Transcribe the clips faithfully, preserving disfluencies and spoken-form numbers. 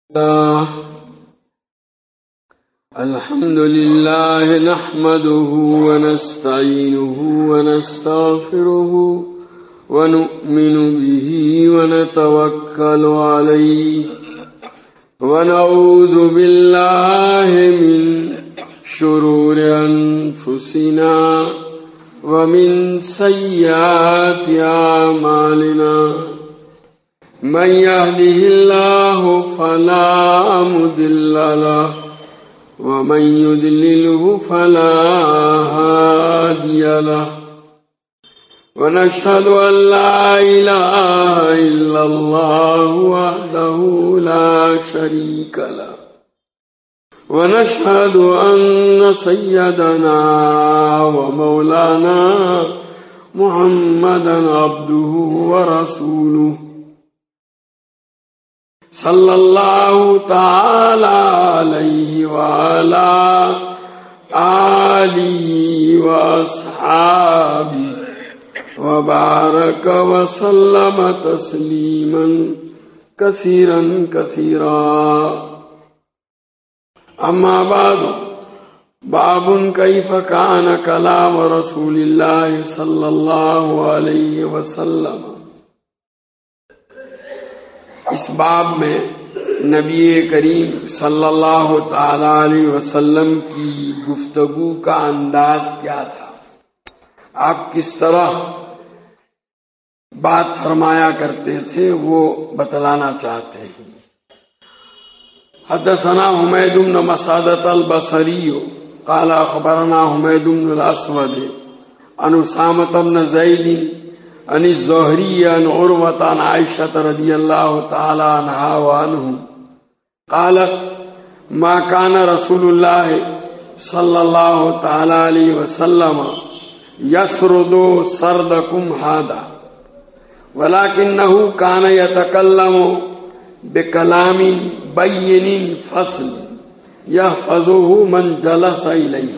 الحمد لله نحمده ونستعينه ونستغفره ونؤمن به ونتوكل عليه ونعوذ بالله من شرور أنفسنا ومن سيئات أعمالنا من يهده الله فلا مضل له ومن يضلله فلا هادي له ونشهد أن لا إله إلا الله وحده لا شريك له ونشهد أن سيدنا ومولانا محمدا عبده ورسوله صلى الله تعالى عليه وعلى آله وأصحابه وبارك وسلم تسليما كثيرا كثيرا. أما بعد، باب كيف كان كلام رسول الله صلى الله عليه وسلم. اس باب میں نبی کریم صلی اللہ تعالی علیہ وسلم کی گفتگو کا انداز کیا تھا، آپ کس طرح بات فرمایا کرتے تھے، وہ بتلانا چاہتے ہیں. حدثنا حمید بن مسعدة البصری قال اخبرنا حمید بن الاسود عن اسامة بن زید عن الزهري عن عروة عن عائشة رضي الله تعالى عنها وعنهم قالت ما كان رسول الله صلى الله تعالى عليه وسلم يسرد سردكم هذا ولكنه كان يتكلم بكلام بين فصل يحفظه من جلس إليه.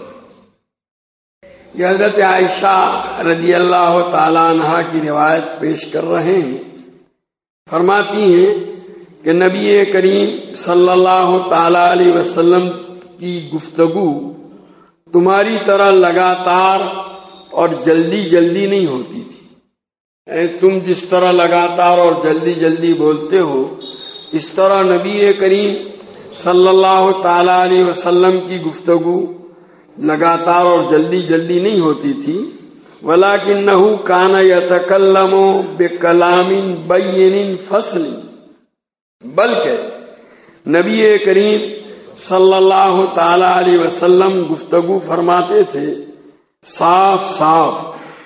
یہ حضرت عائشہ رضی اللہ تعالی عنہا کی روایت پیش کر رہے ہیں. فرماتی ہیں کہ نبی کریم صلی اللہ تعالی علیہ وسلم کی گفتگو تمہاری طرح لگاتار اور جلدی جلدی نہیں ہوتی تھی. تم جس طرح لگاتار اور جلدی جلدی بولتے ہو، اس طرح نبی کریم صلی اللہ تعالی علیہ وسلم کی گفتگو لگاتار اور جلدی جلدی نہیں ہوتی تھی. وَلَكِنَّهُ كَانَ يَتَكَلَّمُ بِكَلَامٍ بَيِّنٍ فَصْلٍ، بلکہ نبی کریم صلی اللہ تعالی علیہ وسلم گفتگو فرماتے تھے صاف صاف،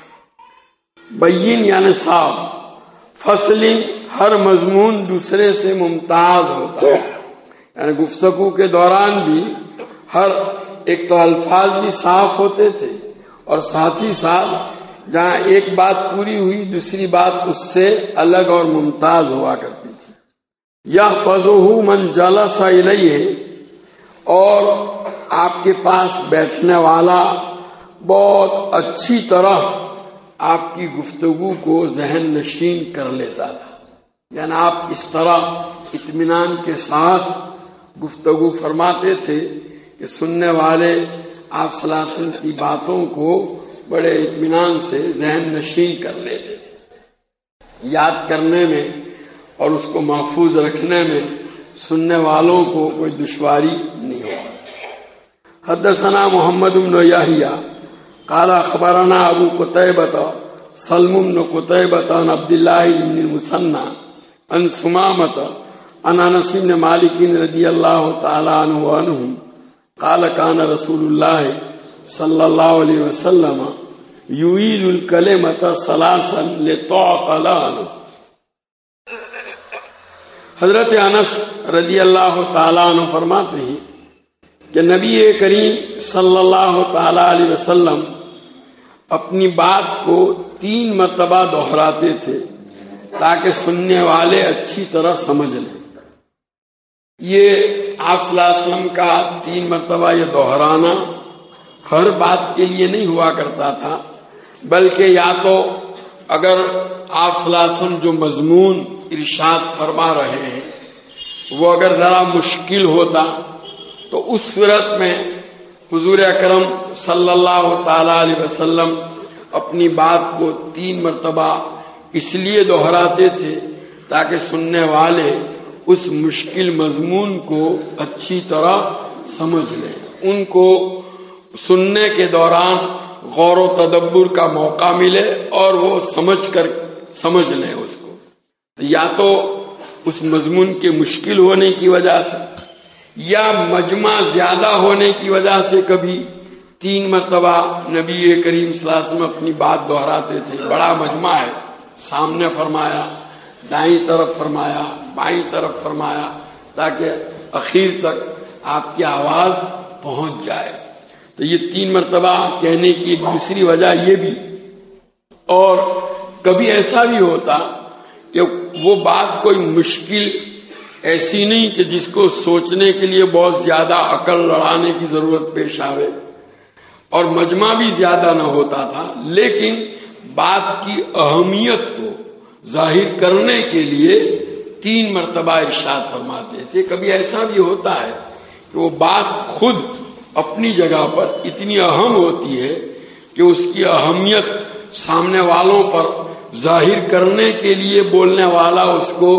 بین یعنی صاف، فصل ہر مضمون دوسرے سے ممتاز ہوتا ہے. یعنی گفتگو کے دوران بھی ہر ایک تو الفاظ بھی صاف ہوتے تھے اور ساتھ ہی ساتھ جہاں ایک بات پوری ہوئی دوسری بات اس سے الگ اور ممتاز ہوا کرتی تھی. یحفظہ من جلس الیہ، اور آپ کے پاس بیٹھنے والا بہت اچھی طرح آپ کی گفتگو کو ذہن نشین کر لیتا تھا. یعنی آپ اس طرح اطمینان کے ساتھ گفتگو فرماتے تھے کہ سننے والے آپ صلی اللہ علیہ وسلم کی باتوں کو بڑے اطمینان سے ذہن نشین کر لیتے تھے. یاد کرنے میں اور اس کو محفوظ رکھنے میں سننے والوں کو کوئی دشواری نہیں ہوتی. حدثنا محمد بن یحییٰ قال اخبرنا ابو قتیبۃ سلم بن قتیبۃ عن عبد اللہ بن المثنى عن ثمامۃ عن انس بن مالک رضی اللہ تعالی عنہ وعنہم قال كان رسول اللہ صلی اللہ علیہ وسلم یعید الکلمۃ ثلاثا لتعقل عنہ. حضرت انس رضی اللہ تعالیٰ عنہ فرماتے ہیں کہ نبی کریم صلی اللہ تعالی علیہ وسلم اپنی بات کو تین مرتبہ دہراتے تھے تاکہ سننے والے اچھی طرح سمجھ لیں. یہ آپ صلی اللہ علیہ وسلم کا تین مرتبہ یہ دہرانا ہر بات کے لیے نہیں ہوا کرتا تھا، بلکہ یا تو اگر آپ صلی اللہ علیہ وسلم جو مضمون ارشاد فرما رہے ہیں وہ اگر ذرا مشکل ہوتا تو اس صورت میں حضور اکرم صلی اللہ تعالی علیہ وسلم اپنی بات کو تین مرتبہ اس لیے دہراتے تھے تاکہ سننے والے اس مشکل مضمون کو اچھی طرح سمجھ لیں، ان کو سننے کے دوران غور و تدبر کا موقع ملے اور وہ سمجھ کر سمجھ لیں اس کو. یا تو اس مضمون کے مشکل ہونے کی وجہ سے یا مجمع زیادہ ہونے کی وجہ سے کبھی تین مرتبہ نبی کریم صلی اللہ علیہ وسلم اپنی بات دہراتے تھے. بڑا مجمع ہے، سامنے فرمایا، دائیں طرف فرمایا، بائیں طرف فرمایا، تاکہ اخیر تک آپ کی آواز پہنچ جائے. تو یہ تین مرتبہ کہنے کی ایک دوسری وجہ یہ بھی. اور کبھی ایسا بھی ہوتا کہ وہ بات کوئی مشکل ایسی نہیں کہ جس کو سوچنے کے لیے بہت زیادہ عقل لڑانے کی ضرورت پیش آوے، اور مجمع بھی زیادہ نہ ہوتا تھا، لیکن بات کی اہمیت کو ظاہر کرنے کے لیے تین مرتبہ ارشاد فرماتے تھے. کبھی ایسا بھی ہوتا ہے کہ وہ بات خود اپنی جگہ پر اتنی اہم ہوتی ہے کہ اس کی اہمیت سامنے والوں پر ظاہر کرنے کے لیے بولنے والا اس کو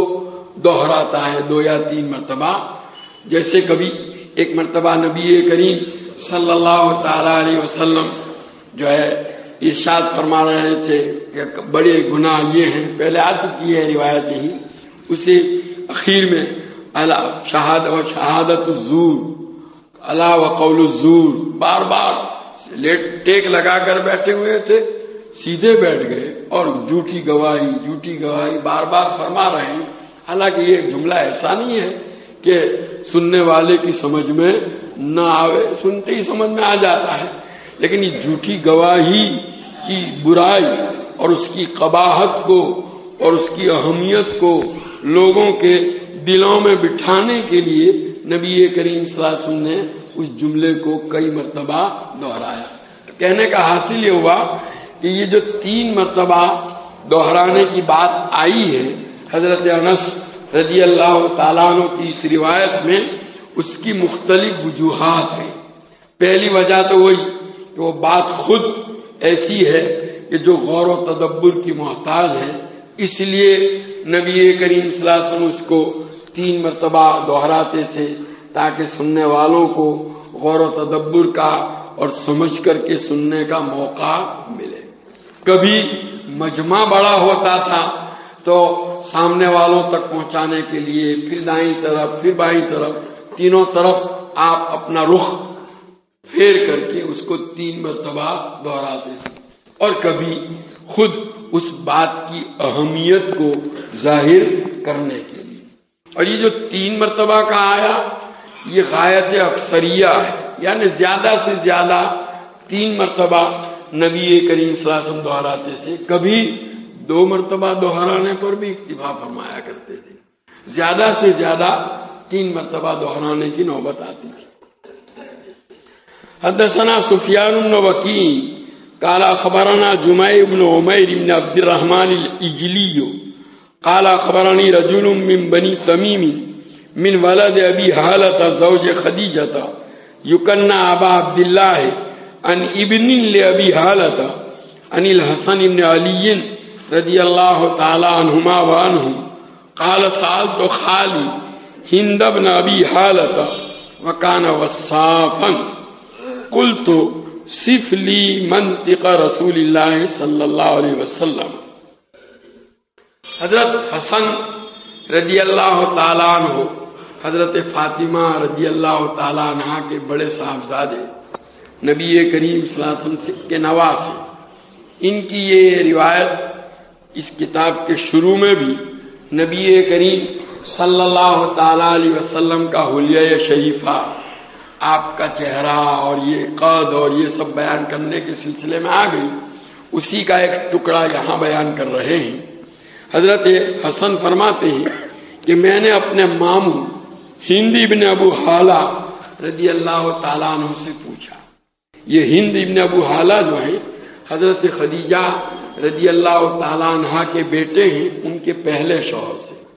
دہراتا ہے دو یا تین مرتبہ. جیسے کبھی ایک مرتبہ نبی کریم صلی اللہ تعالی علیہ وسلم جو ہے ارشاد فرما رہے تھے کہ بڑے گناہ یہ ہیں، پہلے آ چکی ہے روایت ہی، اسے اخیر میں الا شہاد و شہادت الزور، الا و قول الزور، بار بار لیٹ ٹیک لگا کر بیٹھے ہوئے تھے، سیدھے بیٹھ گئے اور جھوٹی گواہی جھوٹی گواہی بار بار فرما رہے ہیں. حالانکہ یہ جملہ ایسا نہیں ہے کہ سننے والے کی سمجھ میں نہ آوے، سنتے ہی سمجھ میں آ جاتا ہے، لیکن یہ جھوٹی گواہی کی برائی اور اس کی قباحت کو اور اس کی اہمیت کو لوگوں کے دلوں میں بٹھانے کے لیے نبی کریم صلی اللہ علیہ وسلم نے اس جملے کو کئی مرتبہ دہرایا. کہنے کا حاصل یہ ہوا کہ یہ جو تین مرتبہ دہرانے کی بات آئی ہے حضرت انس رضی اللہ تعالیٰ عنہ کی اس روایت میں، اس کی مختلف وجوہات ہیں. پہلی وجہ تو وہی کہ وہ بات خود ایسی ہے کہ جو غور و تدبر کی محتاج ہے، اس لیے نبی کریم صلی اللہ علیہ وسلم اس کو تین مرتبہ دہراتے تھے تاکہ سننے والوں کو غور و تدبر کا اور سمجھ کر کے سننے کا موقع ملے. کبھی مجمع بڑا ہوتا تھا تو سامنے والوں تک پہنچانے کے لیے پھر دائیں طرف پھر بائیں طرف تینوں طرف آپ اپنا رخ پھیر کر کے اس کو تین مرتبہ دہراتے تھے. اور کبھی خود اس بات کی اہمیت کو ظاہر کرنے کے لیے. اور یہ جو تین مرتبہ کا آیا یہ غایت اکثریہ ہے، یعنی زیادہ سے زیادہ تین مرتبہ نبی کریم صلی اللہ علیہ وسلم دہراتے تھے. کبھی دو مرتبہ دہرانے پر بھی اکتفا فرمایا کرتے تھے، زیادہ سے زیادہ تین مرتبہ دہرانے کی نوبت آتی تھی. حدثنا سفیان بن وکیع قال اخبرنا جميع بن عمير بن عبد الرحمن الاجلی قال اخبرني رجل من بني تميم من ولد ابي هالة زوج خديجة يكنى ابا عبد الله عن ابن لابي هالة عن الحسن بن علي رضي الله تعالى عنهما وعنهم قال سألت خالي هند بن ابي هالة وكان وصافا قلت صف لی منطق رسول اللہ صلی اللہ علیہ وسلم. حضرت حسن رضی اللہ تعالیٰ عنہ حضرت فاطمہ رضی اللہ تعالیٰ عنہ کے بڑے صاحبزادے نبی کریم صلی اللہ علیہ وسلم کے نواسے. ان کی یہ روایت اس کتاب کے شروع میں بھی نبی کریم صلی اللہ تعالیٰ علیہ وسلم کا حلیہ شریفہ، آپ کا چہرہ اور یہ قد اور یہ سب بیان کرنے کے سلسلے میں آ گئی. اسی کا ایک ٹکڑا یہاں بیان کر رہے ہیں. حضرت حسن فرماتے ہیں کہ میں نے اپنے ماموں ہند ابن ابو حالہ رضی اللہ تعالیٰ عنہ سے پوچھا. یہ ہند ابن ابو حالہ جو ہیں حضرت خدیجہ رضی اللہ تعالیٰ عنہ کے بیٹے ہیں، ان کے پہلے شوہر سے.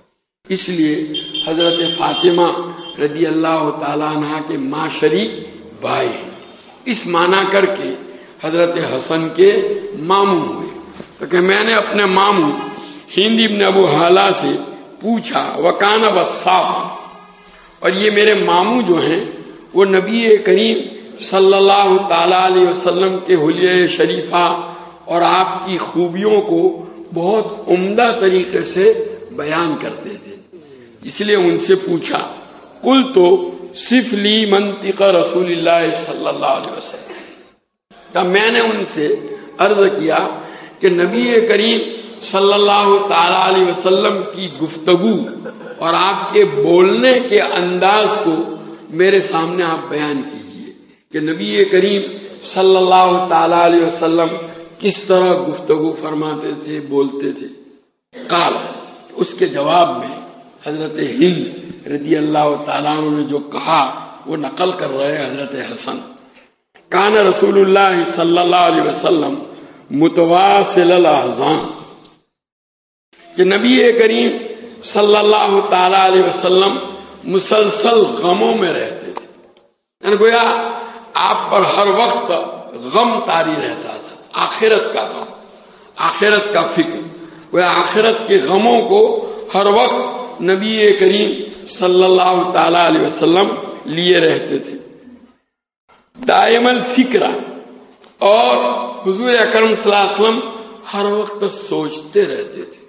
اس لیے حضرت فاطمہ رضی اللہ تعالیٰ عنہ کے ماں شریک بھائی ہیں، اس معنی کر کے حضرت حسن کے ماموں ہوئے۔ تو کہ میں نے اپنے ماموں ہند ابن ابو حالہ سے پوچھا وکانہ وصاف، اور یہ میرے ماموں جو ہیں وہ نبی کریم صلی اللہ تعالی علیہ وسلم کے حلیہ شریفہ اور آپ کی خوبیوں کو بہت عمدہ طریقے سے بیان کرتے تھے، اس لیے ان سے پوچھا قل تو صف لی منطق رسول اللہ صلی اللہ علیہ وسلم، تو میں نے ان سے عرض کیا کہ نبی کریم صلی اللہ تعالی علیہ وسلم کی گفتگو اور آپ کے بولنے کے انداز کو میرے سامنے آپ بیان کیجئے کہ نبی کریم صلی اللہ تعالی علیہ وسلم کس طرح گفتگو فرماتے تھے، بولتے تھے۔ قال، اس کے جواب میں حضرت ہند رضی اللہ تعالیٰ عنہ نے جو کہا وہ نقل کر رہے ہیں حضرت حسن۔ کان رسول اللہ صلی اللہ علیہ وسلم متواصل الاحزان، کہ نبی کریم صلی اللہ تعالی علیہ وسلم مسلسل غموں میں رہتے تھے، یعنی گویا آپ پر ہر وقت غم طاری رہتا تھا، آخرت کا غم، آخرت کا فکر، گویا آخرت کے غموں کو ہر وقت نبی کریم صلی اللہ تعالی علیہ وسلم لیے رہتے تھے۔ دائم الفکرہ، اور حضور اکرم صلی اللہ علیہ وسلم ہر وقت سوچتے رہتے تھے۔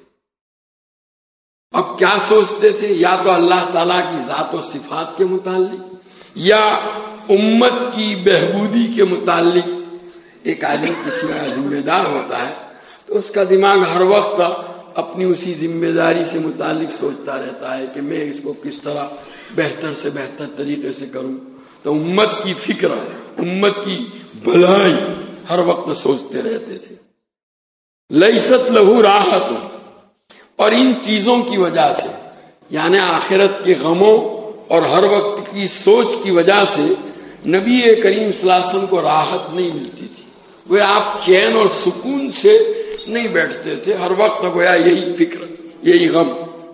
اب کیا سوچتے تھے؟ یا تو اللہ تعالیٰ کی ذات و صفات کے متعلق یا امت کی بہبودی کے متعلق۔ ایک آدمی کسی کا ذمہ دار ہوتا ہے تو اس کا دماغ ہر وقت اپنی اسی ذمہ داری سے متعلق سوچتا رہتا ہے کہ میں اس کو کس طرح بہتر سے بہتر طریقے سے کروں۔ تو امت کی فکر، امت کی بھلائی ہر وقت سوچتے رہتے تھے۔ لیست لہو راحت، اور ان چیزوں کی وجہ سے، یعنی آخرت کے غموں اور ہر وقت کی سوچ کی وجہ سے نبی کریم صلی اللہ علیہ وسلم کو راحت نہیں ملتی تھی۔ وہ آپ چین اور سکون سے نہیں بیٹھتے تھے، ہر وقت گویا یہی فکر، یہی غم۔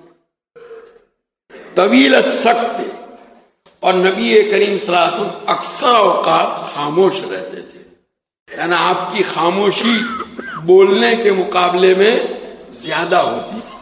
طویل السکت، اور نبی کریم صلی اللہ علیہ وسلم اکثر اوقات خاموش رہتے تھے، یعنی آپ کی خاموشی بولنے کے مقابلے میں زیادہ ہوتی تھی۔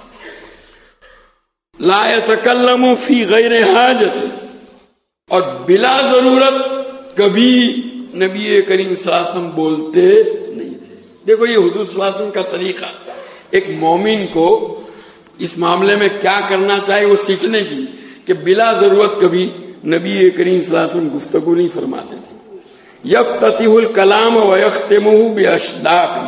لا يتکلم فی غیر حاجت، اور بلا ضرورت کبھی نبی کریم صلی اللہ علیہ وسلم بولتے نہیں تھے۔ دیکھو یہ حضور صلی اللہ علیہ وسلم کا طریقہ، ایک مومن کو اس معاملے میں کیا کرنا چاہیے وہ سیکھنے کی، کہ بلا ضرورت کبھی نبی کریم صلی اللہ علیہ وسلم گفتگو نہیں فرماتے تھے۔ یفتتح الکلام ویختمہ باشداقہ،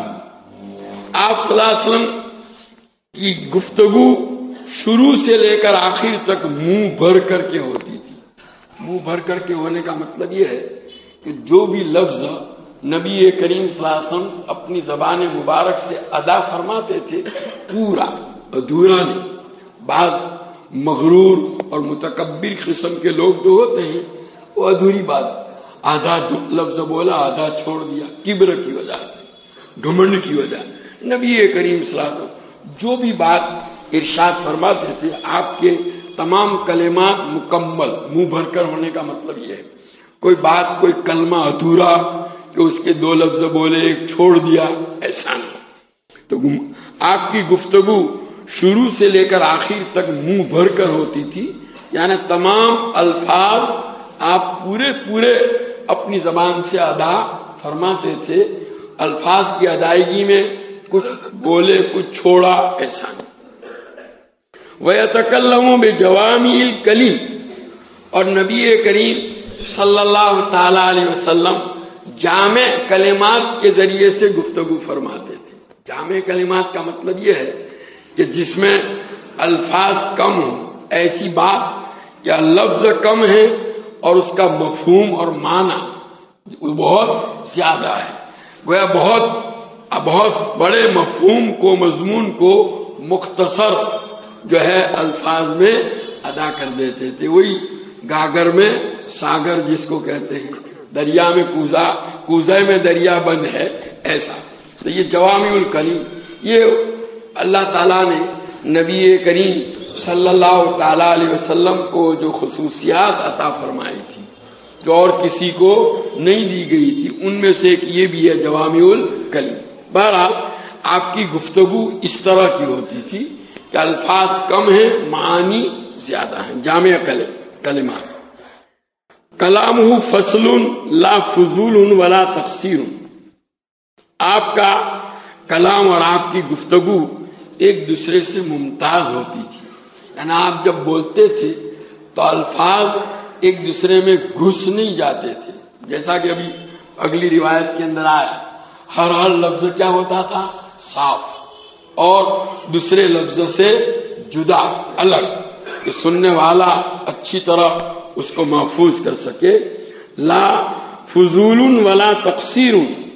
آپ صلی اللہ علیہ وسلم کی گفتگو شروع سے لے کر آخر تک منہ بھر کر کے ہوتی تھی۔ منہ بھر کر کے ہونے کا مطلب یہ ہے کہ جو بھی لفظ نبی کریم صلی اللہ علیہ وسلم اپنی زبان مبارک سے ادا فرماتے تھے پورا، ادھورا نہیں۔ بعض مغرور اور متکبر قسم کے لوگ جو ہوتے ہیں وہ ادھوری بات، آدھا لفظ بولا آدھا چھوڑ دیا، کبر کی وجہ سے، گھمنڈ کی وجہ۔ نبی کریم صلی اللہ علیہ وسلم جو بھی بات ارشاد فرماتے تھے آپ کے تمام کلمات مکمل، منہ بھر کر ہونے کا مطلب یہ ہے، کوئی بات، کوئی کلمہ ادھورا کہ اس کے دو لفظ بولے ایک چھوڑ دیا، ایسا نہیں۔ تو آپ کی گفتگو شروع سے لے کر آخر تک منہ بھر کر ہوتی تھی، یعنی تمام الفاظ آپ پورے پورے اپنی زبان سے ادا فرماتے تھے۔ الفاظ کی ادائیگی میں کچھ بولے کچھ چھوڑا، ایسا نہیں۔ وَيَتَكَلَّمُ بِجَوَامِعِ الْكَلِمِ، اور نبی کریم صلی اللہ تعالی علیہ وسلم جامع کلمات کے ذریعے سے گفتگو فرماتے تھے۔ جامع کلمات کا مطلب یہ ہے کہ جس میں الفاظ کم ہوں، ایسی بات کہ لفظ کم ہے اور اس کا مفہوم اور معنی بہت زیادہ ہے، گویا بہت بہت بڑے مفہوم کو، مضمون کو مختصر جو ہے الفاظ میں ادا کر دیتے تھے۔ وہی گاگر میں ساگر جس کو کہتے ہیں، دریا میں کوزہ، کوزے میں دریا بند ہے، ایسا۔ تو یہ جوامع الکلم، یہ اللہ تعالیٰ نے نبی کریم صلی اللہ تعالی علیہ وسلم کو جو خصوصیات عطا فرمائی تھی جو اور کسی کو نہیں دی گئی تھی، ان میں سے ایک یہ بھی ہے جوامع الکلم۔ بہرحال آپ کی گفتگو اس طرح کی ہوتی تھی کہ الفاظ کم ہیں، معانی زیادہ ہیں، جامع کلمات۔ کلامہ فصل لا فضول ولا تقصیر، آپ کا کلام اور آپ کی گفتگو ایک دوسرے سے ممتاز ہوتی تھی، یعنی آپ جب بولتے تھے تو الفاظ ایک دوسرے میں گھس نہیں جاتے تھے، جیسا کہ ابھی اگلی روایت کے اندر آیا، ہر ہر لفظ کیا ہوتا تھا؟ صاف اور دوسرے لفظ سے جدا، الگ، کہ سننے والا اچھی طرح اس کو محفوظ کر سکے۔ لا فضول ولا تقصیر،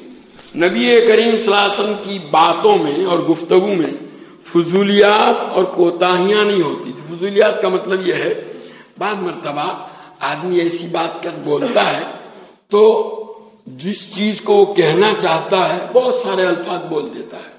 نبی کریم صلی اللہ علیہ وسلم کی باتوں میں اور گفتگو میں فضولیات اور کوتاہیاں نہیں ہوتی تھی۔ فضولیات کا مطلب یہ ہے بعض مرتبہ آدمی ایسی بات کر بولتا ہے تو جس چیز کو وہ کہنا چاہتا ہے بہت سارے الفاظ بول دیتا ہے،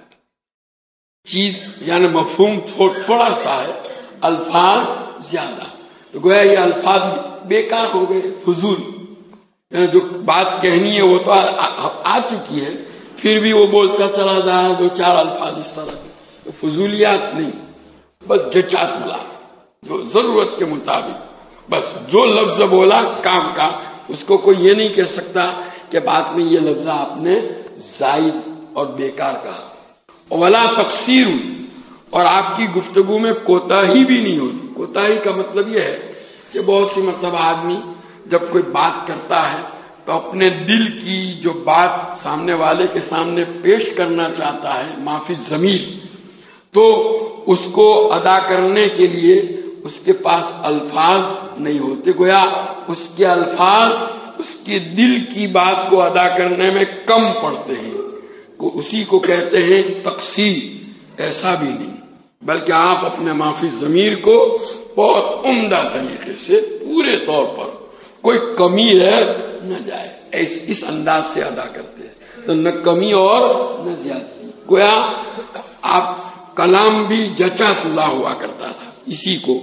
چیز یعنی مفہوم تھوڑا سا ہے، الفاظ زیادہ، تو گویا یہ الفاظ بیکار ہو گئے، فضول، یعنی جو بات کہنی ہے وہ تو آ چکی ہے، پھر بھی وہ بولتا چلا جائے دو چار الفاظ اس طرح کے، تو فضولیات نہیں، بس جچا تلا، جو ضرورت کے مطابق، بس جو لفظ بولا کام کا، اس کو کوئی یہ نہیں کہہ سکتا کہ بعد میں یہ لفظ آپ نے زائد اور بیکار کہا۔ ولا تقصیر، اور آپ کی گفتگو میں کوتاہی بھی نہیں ہوتی۔ کوتاہی کا مطلب یہ ہے کہ بہت سی مرتبہ آدمی جب کوئی بات کرتا ہے تو اپنے دل کی جو بات سامنے والے کے سامنے پیش کرنا چاہتا ہے معافی ضمیر، تو اس کو ادا کرنے کے لیے اس کے پاس الفاظ نہیں ہوتے، گویا اس کے الفاظ اس کے دل کی بات کو ادا کرنے میں کم پڑتے ہیں، اسی کو کہتے ہیں تقصیر۔ ایسا بھی نہیں، بلکہ آپ اپنے معافی ضمیر کو بہت عمدہ طریقے سے پورے طور پر کوئی کمی رہ نہ جائے اس انداز سے ادا کرتے ہیں، تو نہ کمی اور نہ زیادتی، گویا آپ کلام بھی جچا تلا ہوا کرتا تھا اسی کو۔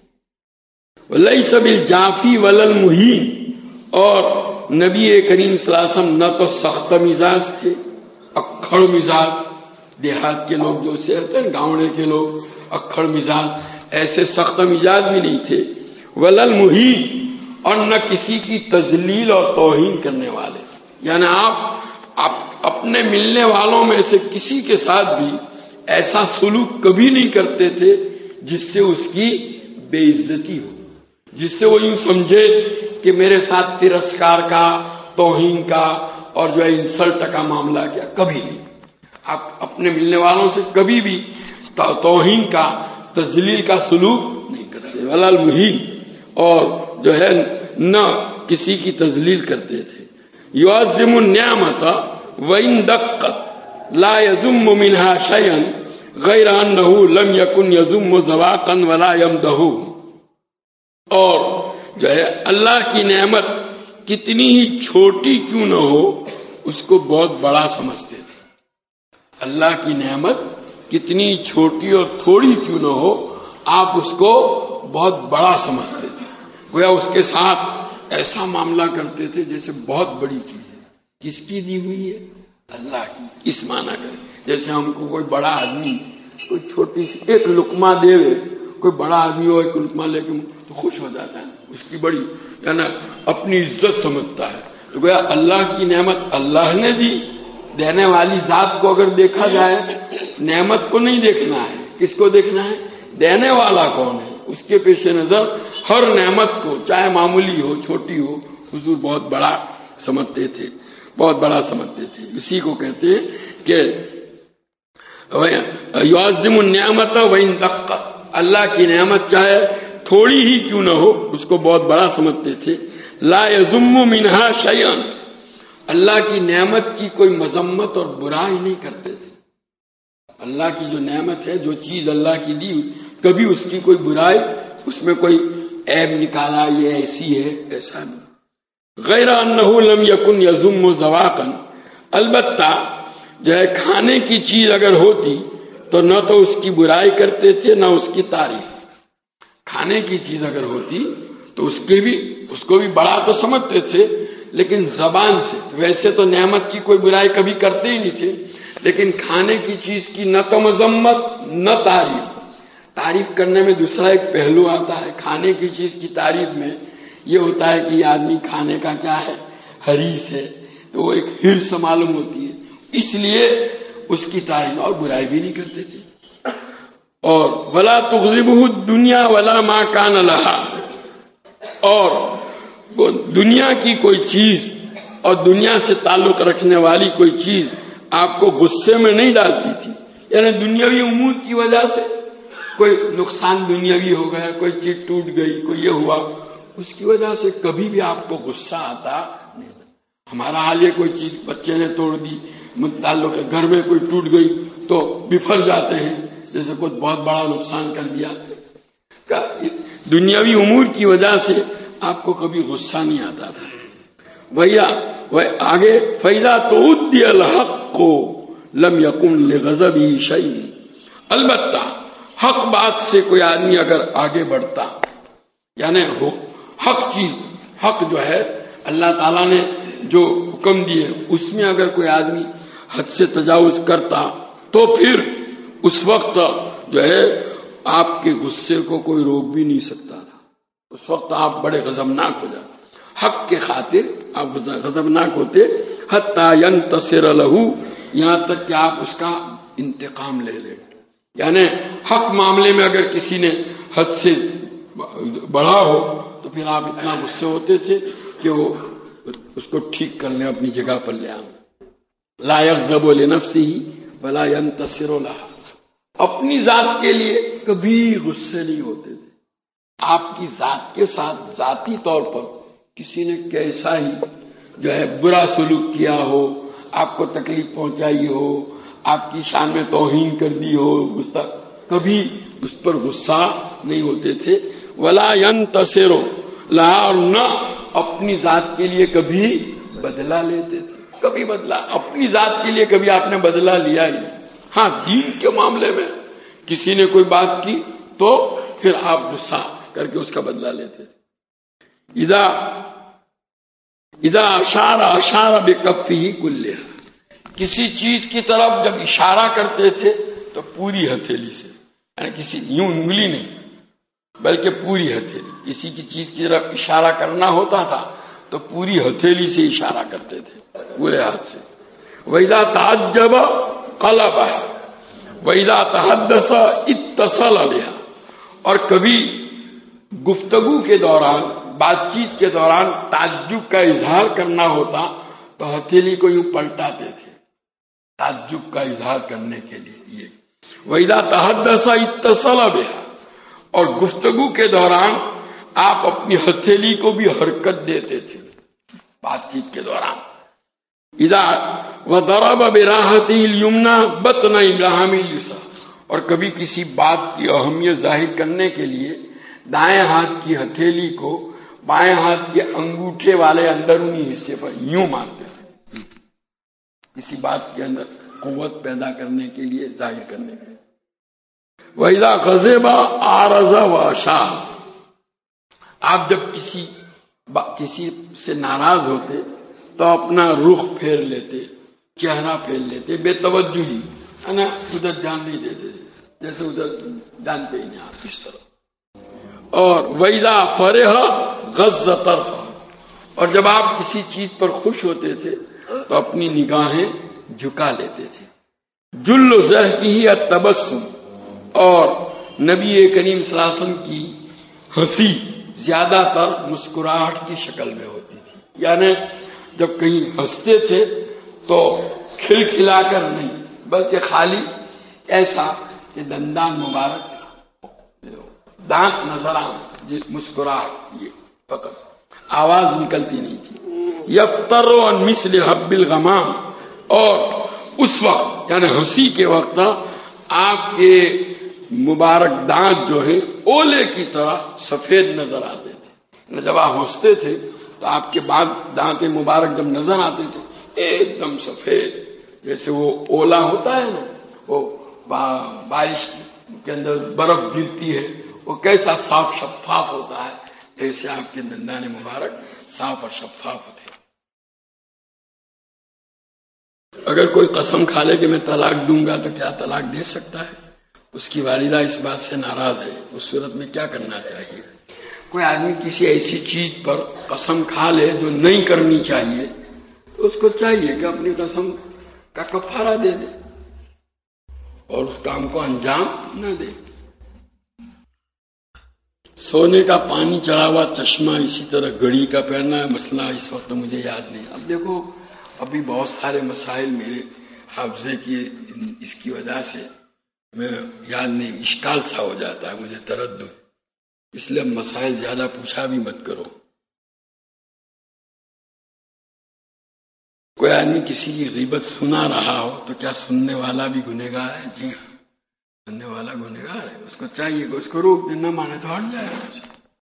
وَلَيْسَ بِالْجَافِي وَلَا الْمُهِينِ، اور نبی کریم صلی اللہ علیہ وسلم نہ تو سخت مزاج تھے، اکھڑ مزاج، دیہات کے لوگ جو سے ہوتے ہیں گاؤں کے لوگ اکھڑ مزاج، ایسے سخت مزاج بھی نہیں تھے۔ وَلَا الْمُهِينِ، اور نہ کسی کی تذلیل اور توہین کرنے والے، یعنی آپ آپ اپنے ملنے والوں میں سے کسی کے ساتھ بھی ایسا سلوک کبھی نہیں کرتے تھے جس سے اس کی بے عزتی ہو، جس سے وہ یوں سمجھے کہ میرے ساتھ ترسکار کا، توہین کا اور جو ہے انسلٹ کا معاملہ کیا، کبھی نہیں۔ آپ اپنے ملنے والوں سے کبھی بھی توہین کا، تذلیل کا سلوک نہیں کرتے۔ ولا المہین، اور جو ہے نہ کسی کی تذلیل کرتے تھے۔ یعظم النعمت وان دقت لا یذم منها شیئا غیر انه لم یکن یذم ذواقا ولا یمدح، اور جو ہے اللہ کی نعمت کتنی ہی چھوٹی کیوں نہ ہو اس کو بہت بڑا سمجھتے تھے۔ اللہ کی نعمت کتنی چھوٹی اور تھوڑی کیوں نہ ہو آپ اس کو بہت بڑا سمجھتے تھے، گویا اس کے ساتھ ایسا معاملہ کرتے تھے جیسے بہت بڑی چیز ہے۔ کس کی دی ہوئی ہے؟ اللہ کی، اس معنی کریں جیسے ہم کو کوئی بڑا آدمی کوئی چھوٹی سی ایک لقمہ دے دے، کوئی بڑا آدمی ہو ایک لقمہ لے کے تو خوش ہو جاتا ہے، اس کی بڑی یعنی اپنی عزت سمجھتا ہے۔ تو گویا اللہ کی نعمت اللہ نے دی، دینے والی ذات کو اگر دیکھا جائے، نعمت کو نہیں دیکھنا ہے، کس کو دیکھنا ہے؟ دینے والا کون ہے، اس کے پیش نظر ہر نعمت کو چاہے معمولی ہو چھوٹی ہو حضور بہت بڑا سمجھتے تھے، بہت بڑا سمجھتے تھے۔ اسی کو کہتے ہیں کہ یعظم النعمت وان دقت، اللہ کی نعمت چاہے تھوڑی ہی کیوں نہ ہو اس کو بہت بڑا سمجھتے تھے۔ لا یذم منها شیئا، اللہ کی نعمت کی کوئی مذمت اور برائی نہیں کرتے تھے۔ اللہ کی جو نعمت ہے، جو چیز اللہ کی دی، کبھی اس کی کوئی برائی، اس میں کوئی عیب نکالا یہ ایسی ہے، ایسا نہیں۔ غیر انہ لم یکن یذم ذواقا، البتہ جو ہے کھانے کی چیز اگر ہوتی تو نہ تو اس کی برائی کرتے تھے نہ اس کی تعریف. کھانے کی چیز اگر ہوتی تو اس کے بھی اس کو بھی بڑا تو سمجھتے تھے لیکن زبان سے. ویسے تو نعمت کی کوئی برائی کبھی کرتے ہی نہیں تھے, لیکن کھانے کی چیز کی نہ تو مذمت نہ تعریف. تعریف کرنے میں دوسرا ایک پہلو آتا ہے. کھانے کی چیز کی تعریف میں یہ ہوتا ہے کہ یہ آدمی کھانے کا کیا ہے, حریص ہے, تو وہ ایک حرص معلوم ہوتی ہے, اس لیے اس کی تعریف. اور برائی بھی نہیں کرتے تھے. اور ولا تغضبہ الدنیا ولا ما کان لہا, اور دنیا کی کوئی چیز اور دنیا سے تعلق رکھنے والی کوئی چیز آپ کو غصے میں نہیں ڈالتی تھی. یعنی دنیاوی امور کی وجہ سے کوئی نقصان دنیاوی ہو گیا, کوئی چیز ٹوٹ گئی, کوئی یہ ہوا, اس کی وجہ سے کبھی بھی آپ کو غصہ آتا نہیں. ہمارا حال یہ, کوئی چیز بچے نے توڑ دی, تعلق ہے گھر میں کوئی ٹوٹ گئی تو بفر جاتے ہیں جیسے کوئی بہت بڑا نقصان کر دیا. دنیاوی امور کی وجہ سے آپ کو کبھی غصہ نہیں آتا تھا. بھیا وہ آگے فیضا تو ادی الحق کو لم یکن لغضبہ شیء, البتہ حق بات سے کوئی آدمی اگر آگے بڑھتا, یعنی حق چیز, حق جو ہے اللہ تعالیٰ نے جو حکم دیے اس میں اگر کوئی آدمی حد سے تجاوز کرتا تو پھر اس وقت جو ہے آپ کے غصے کو کوئی روک بھی نہیں سکتا تھا. اس وقت آپ بڑے غضبناک ہو جاتے, حق کے خاطر آپ غضبناک ہوتے. حتی ینتصر لہو, یہاں تک کہ آپ اس کا انتقام لے لیں. یعنی حق معاملے میں اگر کسی نے حد سے بڑھا ہو تو پھر آپ اتنا غصے ہوتے تھے کہ وہ اس کو ٹھیک کر لیں, اپنی جگہ پر لے آئیں. لا یغضب لنفسہ ولا ینتصر لہا, اپنی ذات کے لیے کبھی غصے نہیں ہوتے تھے. آپ کی ذات کے ساتھ ذاتی طور پر کسی نے کیسا ہی جو ہے برا سلوک کیا ہو, آپ کو تکلیف پہنچائی ہو, آپ کی شان میں توہین کر دی ہو, غصہ, کبھی اس پر غصہ نہیں ہوتے تھے. ولا ینتصر لہا, اور نہ اپنی ذات کے لیے کبھی بدلہ لیتے تھے. کبھی بدلہ اپنی ذات کے لیے کبھی آپ نے بدلہ لیا ہی نہیں. ہاں دین کے معاملے میں کسی نے کوئی بات کی تو پھر آپ غصہ کر کے اس کا بدلہ لیتے تھے. اذا اذا اشار اشار بکفہ کلہ, کسی چیز کی طرف جب اشارہ کرتے تھے تو پوری ہتھیلی سے, یعنی کسی یوں انگلی نہیں بلکہ پوری ہتھیلی. کسی کی چیز کی طرف اشارہ کرنا ہوتا تھا تو پوری ہتھیلی سے اشارہ کرتے تھے, پورے ہاتھ سے. وَإِذَا تَعَجَّبَ قَلَبَهَا وَإِذَا تَحَدَّثَ اتصل بها, اور کبھی گفتگو کے دوران, بات چیت کے دوران تعجب کا اظہار کرنا ہوتا تو ہتھیلی کو یوں پلٹاتے تھے تعجب کا اظہار کرنے کے لیے. وَإِذَا تَحَدَّثَ اتصل بها, اور گفتگو کے دوران آپ اپنی ہتھیلی کو بھی حرکت دیتے تھے بات چیت کے دوران. اذا وضرب براحته اليمنى بطن ابراہیم اليسرى, اور کبھی کسی بات کی اہمیت ظاہر کرنے کے لیے دائیں ہاتھ کی ہتھیلی کو بائیں ہاتھ کے انگوٹھے والے اندرونی حصے پر یوں مارتے تھے, کسی بات کے اندر قوت پیدا کرنے کے لیے, ظاہر کرنے کے لیے. وَإِذَا غَضِبَ أَعْرَضَ وَأَشَارَ, آپ جب کسی کسی سے ناراض ہوتے تو اپنا رخ پھیر لیتے, چہرہ پھیر لیتے, بے توجہی, ہے نا, ادھر دھیان نہیں دیتے تھے, جیسے ادھر جانتے ہی نہیں آپ اس طرح. اور وَإِذَا فَرِحَ غَضَّ طَرْفَهُ, اور جب آپ کسی چیز پر خوش ہوتے تھے تو اپنی نگاہیں جھکا لیتے تھے. جُلُّ ضَحْكِهِ التَّبَسُّمُ, اور نبی کریم صلی اللہ علیہ وسلم کی ہنسی زیادہ تر مسکراہٹ کی شکل میں ہوتی تھی. یعنی جب کہیں ہنستے تھے تو کھل کھلا کر نہیں بلکہ خالی ایسا کہ دندان مبارک, دانت نظر آئے, مسکراہٹ, یہ فقط, آواز نکلتی نہیں تھی. یفتر عن مثل حب الغمام, اور اس وقت یعنی ہنسی کے وقت آپ کے مبارک دانت جو ہے اولے کی طرح سفید نظر آتے تھے. جب آپ ہنستے تھے تو آپ کے بعد دانت مبارک جب نظر آتے تھے ایک دم سفید, جیسے وہ اولا ہوتا ہے نا, وہ بارش کے اندر برف گرتی ہے وہ کیسا صاف شفاف ہوتا ہے، ایسے آپ کے دندان مبارک صاف اور شفاف ہوتے ہیں۔ اگر کوئی قسم کھا لے کہ میں طلاق دوں گا تو کیا طلاق دے سکتا ہے؟ اس کی والدہ اس بات سے ناراض ہے، اس صورت میں کیا کرنا چاہیے؟ کوئی آدمی کسی ایسی چیز پر قسم کھا لے جو نہیں کرنی چاہیے تو اس کو چاہیے کہ اپنی قسم کا کفارہ دے دے اور اس کام کو انجام نہ دے۔ سونے کا پانی چڑھا ہوا چشمہ، اسی طرح گھڑی کا پہننا ہے، مسئلہ اس وقت مجھے یاد نہیں۔ اب دیکھو ابھی بہت سارے مسائل میرے حافظے کی اس کی وجہ سے میں یاد نہیں، اشکال سا ہو جاتا ہے مجھے، تردد، اس لیے مسائل زیادہ پوچھا بھی مت کرو۔ کوئی آدمی کسی کی غیبت سنا رہا ہو تو کیا سننے والا بھی گنہگار ہے؟ جی ہاں، سننے والا گنہگار ہے، اس کو چاہیے کہ اس کو روک دے، نہ مانے تو ہٹ جائے گا۔